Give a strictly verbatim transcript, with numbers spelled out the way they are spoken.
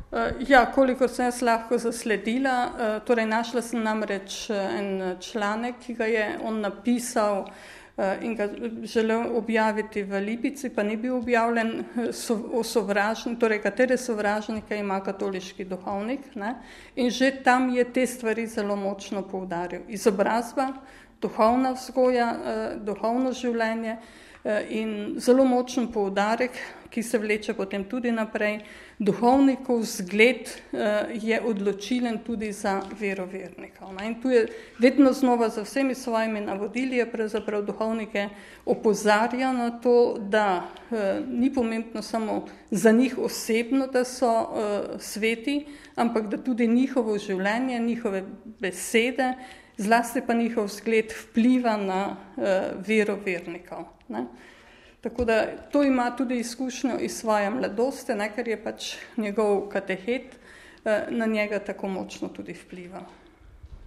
Ja, kolikor sem jaz lahko zasledila, torej našla sem namreč en članek, ki ga je on napisal in ga želel objaviti v Lipici, pa ni bil objavljen, o sovražni, torej katere sovražnike ima katoliški duhovnik, ne? In že tam je te stvari zelo močno poudaril. Izobrazba, duhovna vzgoja, duhovno življenje in zelo močen poudarek, ki se vleče potem tudi naprej. Duhovnikov zgled je odločilen tudi za verovernikov. In tu je vedno znova za vsemi svojimi navodili je pravzaprav duhovnike opozarja na to, da ni pomembno samo za njih osebno, da so sveti, ampak da tudi njihovo življenje, njihove besede, zlasti pa njihov zgled vpliva na verovernikov. Ne? Tako da to ima tudi izkušnjo iz svoje mladosti, ne, ker je pač njegov katehet na njega tako močno tudi vplival.